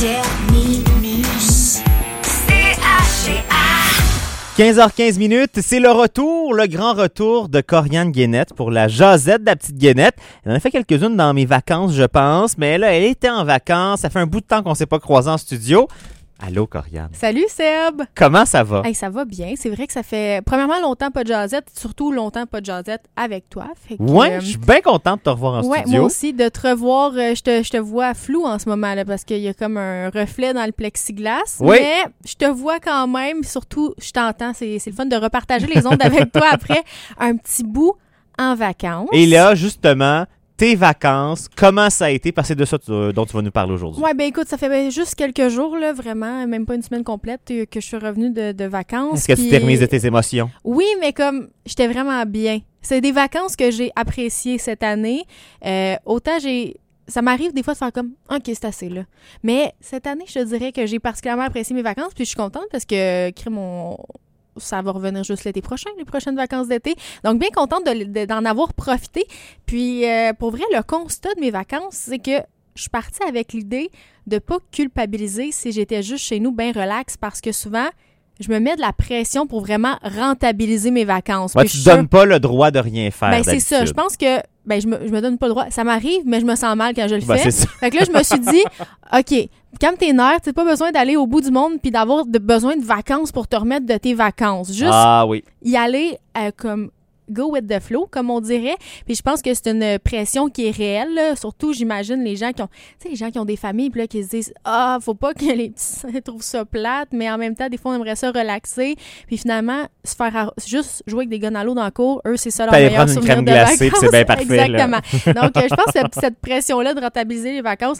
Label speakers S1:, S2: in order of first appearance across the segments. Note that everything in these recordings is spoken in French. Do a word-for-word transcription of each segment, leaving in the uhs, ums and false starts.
S1: Terminus. C H E A.
S2: quinze heures quinze minutes, c'est le retour, le grand retour de Corianne Guénette pour la jasette de la petite Guénette. Elle en a fait quelques-unes dans mes vacances, je pense, mais là, elle était en vacances. Ça fait un bout de temps qu'on ne s'est pas croisés en studio. Allô, Corianne.
S3: Salut, Seb.
S2: Comment ça va?
S3: Hey, ça va bien. C'est vrai que ça fait premièrement longtemps pas de jasette, surtout longtemps pas de jasette avec toi. Fait que,
S2: Ouais,
S3: euh,
S2: je suis bien contente de te revoir en
S3: ouais,
S2: studio.
S3: moi aussi, de te revoir. euh, je, te, je te vois flou en ce moment là, parce qu'il y a comme un reflet dans le plexiglas.
S2: Oui.
S3: Mais je te vois quand même. Surtout, je t'entends. C'est, c'est le fun de repartager les ondes avec toi après un petit bout en vacances.
S2: Et là, justement, tes vacances, comment ça a été? Parce que c'est de ça tu- dont tu vas nous parler aujourd'hui.
S3: Ouais, ben écoute, ça fait ben, juste quelques jours, là, vraiment, même pas une semaine complète, euh, que je suis revenue de, de vacances.
S2: Est-ce que tu
S3: puis-
S2: t'es remise de tes émotions?
S3: Oui, mais comme j'étais vraiment bien. C'est des vacances que j'ai appréciées cette année. Euh, autant j'ai... Ça m'arrive des fois de faire comme « OK, c'est assez, là. » Mais cette année, je te dirais que j'ai particulièrement apprécié mes vacances, puis je suis contente parce que, crime, on... ça va revenir juste l'été prochain, les prochaines vacances d'été. Donc, bien contente de, de- d'en avoir profité. Puis, euh, pour vrai, le constat de mes vacances, c'est que je suis partie avec l'idée de pas culpabiliser si j'étais juste chez nous bien relax, parce que souvent, je me mets de la pression pour vraiment rentabiliser mes vacances.
S2: Ouais,
S3: Puis
S2: tu
S3: je
S2: te
S3: suis
S2: donnes pas le droit de rien faire.
S3: ben, c'est ça.
S2: d'habitude.
S3: Je pense que ben, je, me, je me donne pas le droit. Ça m'arrive, mais je me sens mal quand je le
S2: Ben,
S3: fais.
S2: c'est ça.
S3: Fait que là, je me suis dit, OK, calme tes nerfs, t'as pas besoin d'aller au bout du monde puis d'avoir de, besoin de vacances pour te remettre de tes vacances. Juste
S2: Ah oui.
S3: y aller euh, comme go with the flow, comme on dirait. Puis je pense que c'est une pression qui est réelle, là. Surtout, j'imagine, les gens qui ont, tu sais, les gens qui ont des familles, puis là, qui se disent, ah, faut pas que les petits trouvent ça plate, mais en même temps, des fois, on aimerait ça relaxer. Puis finalement, se faire ar- juste jouer avec des guns à l'eau dans le cours, eux, c'est ça leur
S2: T'allais
S3: meilleur
S2: prendre une
S3: souvenir
S2: crème
S3: de
S2: glacée, puis
S3: vacances.
S2: c'est bien parfait, là.
S3: Exactement. Donc, euh, je pense que cette, cette pression-là de rentabiliser les vacances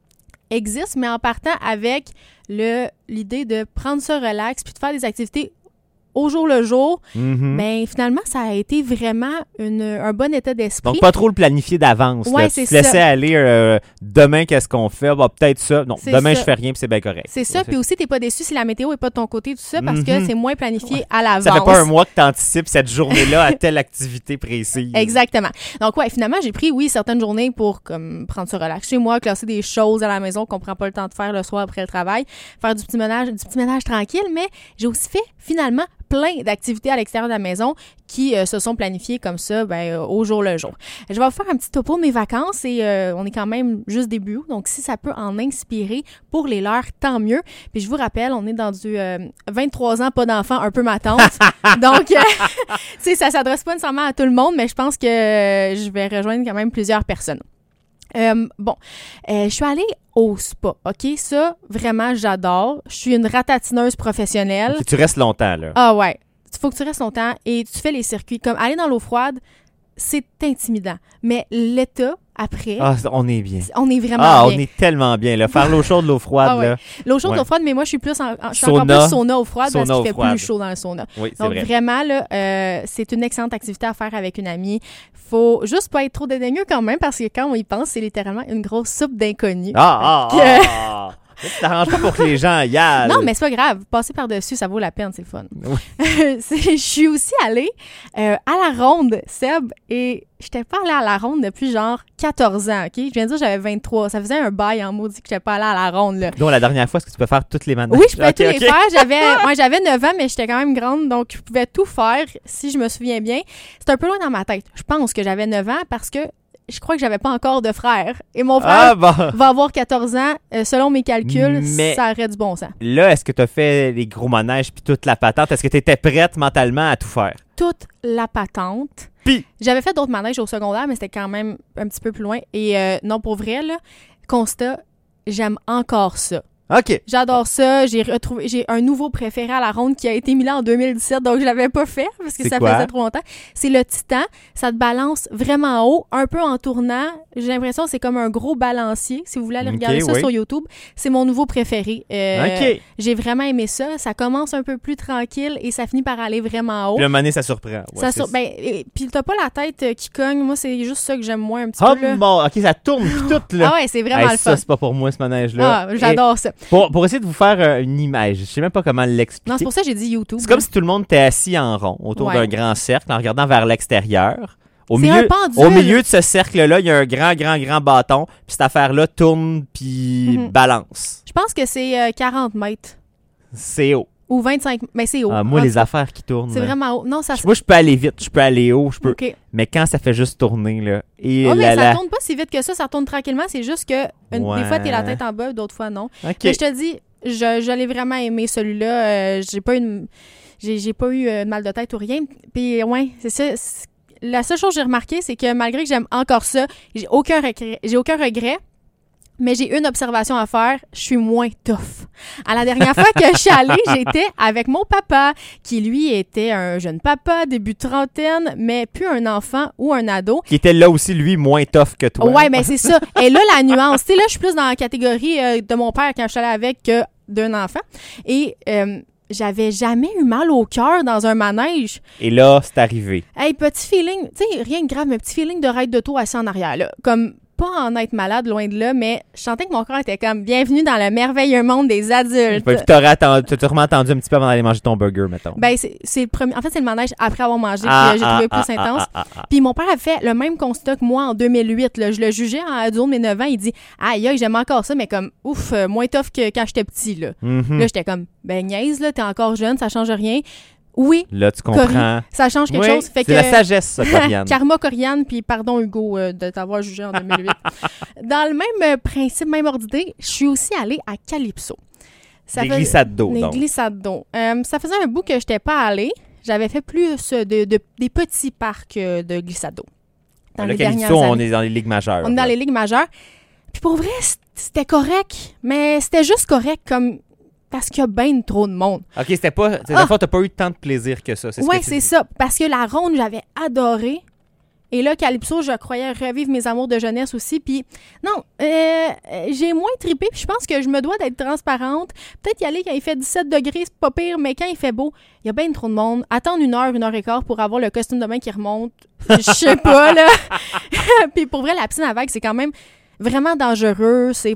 S3: existe, mais en partant avec le l'idée de prendre ça relax puis de faire des activités au jour le jour,
S2: Mhm.
S3: ben finalement, ça a été vraiment une, un bon état d'esprit.
S2: Donc, pas trop le planifier d'avance.
S3: Ouais,
S2: là.
S3: c'est
S2: Tu te laissais
S3: ça.
S2: aller euh, demain, qu'est-ce qu'on fait? Bah, peut-être ça. Non,
S3: C'est
S2: demain,
S3: ça.
S2: je fais rien, puis c'est bien correct.
S3: C'est ça, puis aussi, t'es pas déçu si la météo est pas de ton côté, tout ça, parce
S2: Mhm.
S3: que c'est moins planifié à l'avance.
S2: Ça fait pas un mois que tu anticipes cette journée-là à telle activité précise.
S3: Exactement. Donc, ouais, finalement, j'ai pris, oui, certaines journées pour comme prendre ça relax chez moi, classer des choses à la maison qu'on prend pas le temps de faire le soir après le travail, faire du petit ménage, du petit ménage tranquille, mais j'ai aussi fait, finalement, plein d'activités à l'extérieur de la maison qui euh, se sont planifiées comme ça, ben, euh, au jour le jour. Je vais vous faire un petit topo de mes vacances et euh, on est quand même juste début, donc si ça peut en inspirer pour les leurs, tant mieux. Puis je vous rappelle, on est dans du euh, vingt-trois ans, pas d'enfants, un peu ma tante. Donc, euh, tu sais, ça s'adresse pas nécessairement à tout le monde, mais je pense que euh, je vais rejoindre quand même plusieurs personnes. Euh, bon, euh, je suis allée au spa, OK? Ça, vraiment, j'adore. Je suis une ratatineuse professionnelle.
S2: Ok, tu restes longtemps, là.
S3: Ah ouais, il faut que tu restes longtemps et tu fais les circuits. Comme aller dans l'eau froide, c'est intimidant. Mais l'état, après,
S2: Ah, on est bien.
S3: on est vraiment
S2: Ah,
S3: bien.
S2: on est tellement bien, là. Faire l'eau chaude, l'eau froide,
S3: Ah ouais.
S2: là.
S3: L'eau chaude,
S2: Ouais.
S3: l'eau froide, mais moi, je suis plus en, en- je suis
S2: Sauna.
S3: encore plus sauna eau froide
S2: Sauna
S3: parce
S2: eau
S3: qu'il fait
S2: froide.
S3: plus chaud dans le sauna.
S2: Oui, c'est
S3: Donc,
S2: vrai.
S3: vraiment, là, euh, c'est une excellente activité à faire avec une amie. Faut juste pas être trop dédaigneux quand même, parce que quand on y pense, c'est littéralement une grosse soupe d'inconnus.
S2: Ah, ah,
S3: Que-
S2: ah, ah. Tu t'arranges pas pour que les gens y aillent.
S3: Non, mais c'est pas grave. Passer par-dessus, ça vaut la peine, c'est le fun.
S2: Oui.
S3: C'est- Je suis aussi allée euh, à la ronde, Seb, et j'étais pas allée à la ronde depuis genre quatorze ans, OK? Je viens de dire que j'avais vingt-trois. Ça faisait un bail en maudit que j'étais pas allée à la ronde, là.
S2: Donc, la dernière fois, est-ce que tu peux faire toutes les manèges?
S3: Oui, je pouvais
S2: Ok,
S3: tous
S2: ok.
S3: les faire. J'avais, moi, j'avais neuf ans, mais j'étais quand même grande, donc je pouvais tout faire, si je me souviens bien. C'est un peu loin dans ma tête. Je pense que j'avais neuf ans parce que je crois que j'avais pas encore de frère. Et mon
S2: Ah,
S3: frère
S2: bon.
S3: va avoir quatorze ans. Euh, selon mes calculs,
S2: Mais-
S3: ça aurait du bon sens.
S2: Là, est-ce que tu as fait les gros manèges puis toute la patente? Est-ce que tu étais prête mentalement à tout faire?
S3: Toute la patente.
S2: Puis-
S3: J'avais fait d'autres manèges au secondaire, mais c'était quand même un petit peu plus loin. Et euh, non, pour vrai, là, constat, j'aime encore ça.
S2: OK.
S3: J'adore ça. J'ai retrouvé, j'ai un nouveau préféré à la ronde qui a été mis là en deux mille dix-sept, donc je l'avais pas fait parce que
S2: C'est
S3: ça
S2: quoi?
S3: faisait trop longtemps. C'est le Titan. Ça te balance vraiment haut, un peu en tournant. J'ai l'impression que c'est comme un gros balancier. Si vous voulez aller
S2: Ok,
S3: regarder ça
S2: oui.
S3: sur YouTube, c'est mon nouveau préféré. Euh,
S2: OK.
S3: J'ai vraiment aimé ça. Ça commence un peu plus tranquille et ça finit par aller vraiment haut.
S2: Puis le mané, ça surprend. Ouais,
S3: ça
S2: c'est-
S3: sur- ben, et- puis t'as pas la tête euh, qui cogne. Moi, c'est juste ça que j'aime moins un petit
S2: Oh
S3: peu. Là.
S2: bon, OK, ça tourne puis tout, là.
S3: Ah ouais, c'est vraiment
S2: Hey,
S3: le
S2: ça,
S3: fun.
S2: c'est pas pour moi, ce manège-là.
S3: Ah, j'adore ça.
S2: Et Pour, pour essayer de vous faire euh, une image, je sais même pas comment l'expliquer.
S3: Non, c'est pour ça que j'ai dit YouTube.
S2: C'est comme
S3: là.
S2: si tout le monde était assis en rond autour
S3: Ouais.
S2: d'un grand cercle en regardant vers l'extérieur. Au
S3: C'est
S2: milieu,
S3: un pendule.
S2: au milieu de ce cercle-là, il y a un grand, grand, grand bâton. Puis cette affaire-là tourne puis
S3: Mhm.
S2: balance.
S3: Je pense que c'est euh, quarante mètres
S2: C'est haut.
S3: ou vingt-cinq. Mais c'est haut.
S2: Ah, moi,
S3: En
S2: les
S3: tout cas,
S2: affaires qui tournent.
S3: C'est
S2: là.
S3: vraiment haut. Non, ça se
S2: Moi, je peux aller vite, je peux aller haut, je peux.
S3: OK.
S2: Mais quand ça fait juste tourner, là. Et
S3: Oh, mais
S2: là,
S3: ça
S2: là.
S3: tourne pas si vite que ça, ça tourne tranquillement. C'est juste que une-
S2: Ouais.
S3: des fois, t'es la tête en bas, d'autres fois, non.
S2: OK.
S3: Mais je te dis, je, je l'ai vraiment aimé, celui-là. Euh, j'ai pas eu de, j'ai, j'ai pas eu euh, de mal de tête ou rien. Puis, ouais, c'est ça. C'est- la seule chose que j'ai remarqué, c'est que malgré que j'aime encore ça, j'ai aucun regret. J'ai aucun regret. Mais j'ai une observation à faire, je suis moins tough. À la dernière fois que je suis allée, j'étais avec mon papa, qui lui était un jeune papa, début trentaine, mais plus un enfant ou un ado.
S2: Qui était là aussi, lui, moins tough que toi.
S3: Ouais, mais c'est ça. Et là, la nuance. Tu sais, là, je suis plus dans la catégorie euh, de mon père quand je suis allée avec que d'un enfant. Et euh, j'avais jamais eu mal au cœur dans un manège.
S2: Et là, c'est arrivé.
S3: Hey, petit feeling, tu sais, rien de grave, mais petit feeling de raid de taux assis en arrière, là. Comme pas en être malade, loin de là, mais je sentais que mon corps était comme bienvenue dans le merveilleux monde des adultes.
S2: Puis t'aurais attendu, t'as sûrement attendu un petit peu avant d'aller manger ton burger, mettons.
S3: Ben, c'est, c'est le premier. En fait, c'est le manège après avoir mangé,
S2: Ah,
S3: puis euh, j'ai
S2: ah,
S3: trouvé
S2: ah,
S3: plus
S2: ah,
S3: intense.
S2: ah, ah, ah.
S3: Puis mon père a fait le même constat que moi en deux mille huit. Là. Je le jugeais en ado de mes neuf ans. Il dit aïe, aïe, j'aime encore ça, mais comme ouf, euh, moins tough que quand j'étais petit. Là,
S2: Mhm.
S3: là j'étais comme ben niaise, là, t'es encore jeune, ça change rien. Oui,
S2: Là, tu comprends.
S3: ça change quelque
S2: Oui,
S3: chose. Fait
S2: c'est
S3: que
S2: la sagesse, ça, Corianne.
S3: Karma Corianne, puis pardon Hugo euh, de t'avoir jugé en deux mille huit. Dans le même euh, principe, même ordre d'idée, je suis aussi allée à Calypso. Ça
S2: Des
S3: fait-
S2: glissades d'eau,
S3: Des
S2: donc.
S3: glissades d'eau. Euh, ça faisait un bout que je n'étais pas allée. J'avais fait plus euh, de, de- des petits parcs euh, de glissades d'eau. Dans
S2: Là,
S3: les
S2: Calypso,
S3: dernières
S2: on
S3: années.
S2: est dans les ligues majeures.
S3: On est dans
S2: là.
S3: les ligues majeures. Puis pour vrai, c- c'était correct, mais c'était juste correct comme parce qu'il y a bien trop de monde.
S2: OK, c'était pas... C'est
S3: Ah!
S2: la fois, t'as pas eu tant de plaisir que ça. C'est ce
S3: Ouais,
S2: que tu
S3: c'est
S2: dis.
S3: ça. Parce que la ronde, j'avais adoré. Et là, Calypso, je croyais revivre mes amours de jeunesse aussi. Puis non, euh, euh, j'ai moins trippé. Puis je pense que je me dois d'être transparente. Peut-être y aller quand il fait dix-sept degrés, c'est pas pire. Mais quand il fait beau, il y a bien trop de monde. Attendre une heure, une heure et quart pour avoir le costume de bain qui remonte. Je sais pas, là. Puis pour vrai, la piscine à vagues, c'est quand même vraiment dangereux. C'est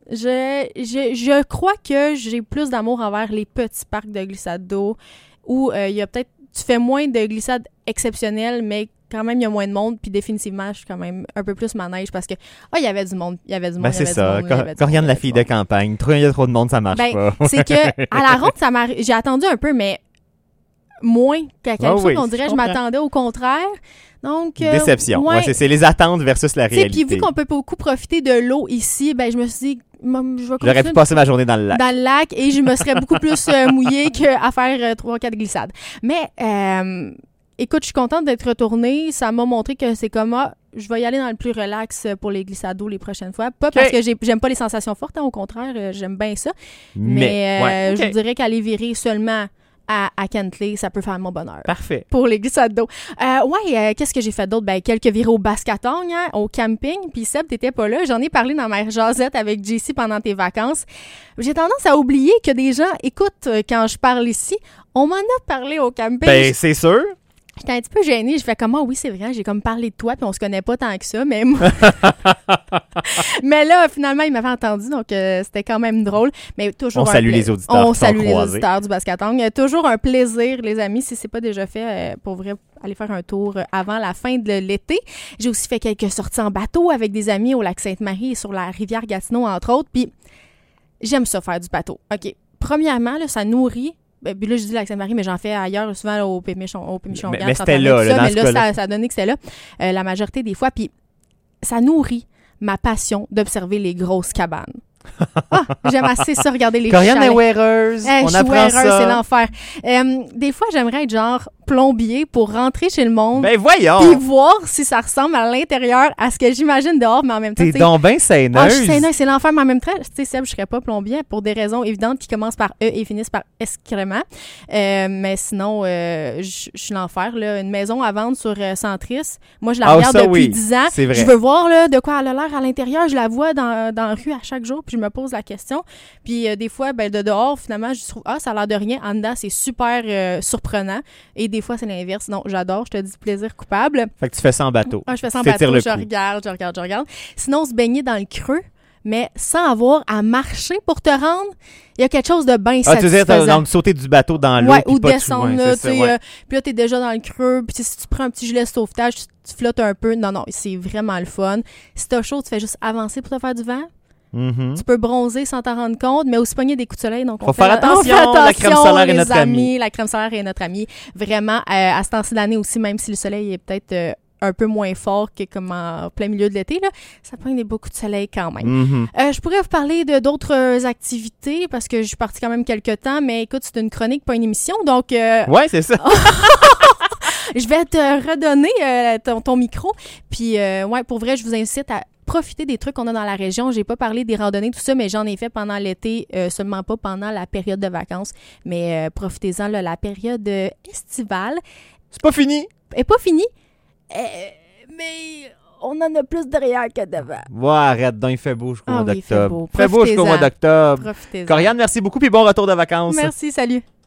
S3: je, je, je crois que j'ai plus d'amour envers les petits parcs de glissade d'eau où euh, il y a peut-être tu fais moins de glissades exceptionnelles, mais quand même, il y a moins de monde. Puis définitivement, je suis quand même un peu plus manège parce que, ah, il y avait du monde. Il y avait du monde.
S2: Ben,
S3: il y
S2: c'est
S3: avait
S2: ça.
S3: du monde, il y avait du
S2: Corianne,
S3: monde,
S2: la
S3: il y
S2: fille
S3: avait
S2: de
S3: du monde.
S2: campagne. Trop, il y a trop de monde, ça marche
S3: Ben,
S2: pas.
S3: c'est que à la ronde, ça m'a... j'ai attendu un peu, mais moins qu'à Calypso.
S2: Ah oui,
S3: on
S2: je
S3: dirait, je
S2: comprends.
S3: m'attendais au contraire. Donc, euh,
S2: Déception.
S3: ouais.
S2: Ouais, c'est, c'est les attentes versus la
S3: Tu sais,
S2: réalité.
S3: puis vu qu'on peut beaucoup profiter de l'eau ici, ben je me suis dit, Mom, je vais
S2: J'aurais
S3: continuer
S2: pu passer ma journée dans le lac.
S3: dans le lac et je me serais beaucoup plus euh, mouillée qu'à faire euh, trois quatre glissades. Mais euh, écoute, je suis contente d'être retournée. Ça m'a montré que c'est comme ah, je vais y aller dans le plus relax pour les glissades d'eau les prochaines fois. Pas parce que j'ai, j'aime pas les sensations fortes, hein, au contraire, euh, j'aime bien ça. Mais, euh,
S2: ouais, ok.
S3: je vous dirais qu'aller virer seulement à, à Kentley, ça peut faire mon bonheur.
S2: Parfait.
S3: Pour les glissades d'eau. Euh, ouais, euh, qu'est-ce que j'ai fait d'autre? Ben, quelques virées au Bascatong, hein, au camping. Puis Seb, t'étais pas là. J'en ai parlé dans ma jasette avec J C pendant tes vacances. J'ai tendance à oublier que des gens écoutent euh, quand je parle ici. On m'en a parlé au camping.
S2: Ben, c'est sûr.
S3: J'étais un petit peu gênée. Je fais comme, ah oui, c'est vrai, j'ai comme parlé de toi, puis on se connaît pas tant que ça, mais moi... mais là, finalement, il m'avait entendu, donc euh, c'était quand même drôle. Mais toujours
S2: On
S3: un
S2: salue
S3: pla-
S2: les auditeurs
S3: On
S2: qui sont
S3: salue les
S2: croisés.
S3: auditeurs du Bascatong. Euh, Toujours un plaisir, les amis, si c'est pas déjà fait, euh, pour vrai, aller faire un tour euh, avant la fin de l'été. J'ai aussi fait quelques sorties en bateau avec des amis au lac Sainte-Marie et sur la rivière Gatineau, entre autres, puis j'aime ça faire du bateau. OK. Premièrement, là, ça nourrit. Ben, puis là, je dis lac Sainte-Marie, mais j'en fais ailleurs, souvent là, au Pémichon. Au Pémichon
S2: Mais- mais c'était là, là, dans
S3: mais
S2: ce
S3: là,
S2: cas-là.
S3: ça, ça a donné que c'était là, euh, la majorité des fois. Puis ça nourrit ma passion d'observer les grosses cabanes. Ah, j'aime assez ça, regarder les
S2: Corianne est
S3: chalets.
S2: weareuse.
S3: Eh,
S2: On
S3: je suis
S2: apprend
S3: wearer,
S2: ça.
S3: c'est l'enfer. Euh, des fois, j'aimerais être genre plombier pour rentrer chez le monde
S2: Ben, voyons.
S3: puis voir si ça ressemble à l'intérieur à ce que j'imagine dehors, mais en même temps,
S2: T'es
S3: tu sais,
S2: donc ben
S3: ah,
S2: seineuse.
S3: je suis saineuse, c'est l'enfer, mais en même temps, tu sais, Seb, je serais pas plombier pour des raisons évidentes qui commencent par E et finissent par excrément. Euh, mais sinon, euh, je je suis l'enfer, là. Une maison à vendre sur euh, Centris. Moi, je la
S2: Ah,
S3: regarde
S2: ça,
S3: depuis
S2: oui,
S3: dix ans.
S2: c'est vrai.
S3: Je veux voir, là, de quoi elle a l'air à l'intérieur. Je la vois dans, dans la rue à chaque jour, puis je me pose la question. Puis euh, des fois, ben, de dehors, finalement, je trouve, ah, ça a l'air de rien. En dedans, c'est super euh, surprenant. Et des fois, c'est l'inverse. Non, j'adore, je te dis plaisir coupable.
S2: Fait que tu fais ça en bateau.
S3: Ah, je fais ça en
S2: T'étires
S3: bateau,
S2: le
S3: je
S2: coup.
S3: regarde, je regarde, je regarde. Sinon, se baigner dans le creux, mais sans avoir à marcher pour te rendre, il y a quelque chose de bien
S2: Ah, tu veux dire,
S3: satisfaisant.
S2: donc sauter du bateau dans l'eau,
S3: Ouais,
S2: puis
S3: ou
S2: pas
S3: descendre
S2: tout, ouais,
S3: là,
S2: c'est
S3: tu
S2: ça,
S3: sais,
S2: ouais.
S3: euh, puis là, t'es déjà dans le creux, puis tu sais, si tu prends un petit gilet de sauvetage, tu, tu flottes un peu. Non, non, c'est vraiment le fun. Si t'as chaud, tu fais juste avancer pour te faire du vent.
S2: Mhm.
S3: Tu peux bronzer sans t'en rendre compte, mais aussi pogner des coups de soleil. Donc, on
S2: Faut
S3: fait,
S2: faire
S3: on fait
S2: attention, la crème solaire est
S3: les
S2: notre
S3: amis.
S2: amie.
S3: La crème solaire est notre amie. Vraiment, euh, à ce temps-ci d'année aussi, même si le soleil est peut-être euh, un peu moins fort que comme en plein milieu de l'été, là, ça pogne des beaux coups de soleil quand même.
S2: Mhm.
S3: Euh, je pourrais vous parler de d'autres euh, activités parce que je suis partie quand même quelques temps, mais écoute, c'est une chronique, pas une émission, donc euh,
S2: Ouais, c'est ça.
S3: je vais te redonner euh, ton, ton micro. Puis, euh, ouais, pour vrai, je vous incite à profiter des trucs qu'on a dans la région. J'ai pas parlé des randonnées, tout ça, mais j'en ai fait pendant l'été, euh, seulement pas pendant la période de vacances. Mais euh, profitez-en, là, la période euh, estivale
S2: C'est pas fini.
S3: est pas finie, euh, mais on en a plus derrière que devant.
S2: Ouais, arrête donc, il fait beau jusqu'au
S3: Ah
S2: mois
S3: oui, il fait
S2: d'octobre.
S3: beau.
S2: Fait beau jusqu'au mois
S3: Profitez-en.
S2: d'octobre.
S3: Profitez-en.
S2: Corianne, merci beaucoup, puis bon retour de vacances.
S3: Merci, salut.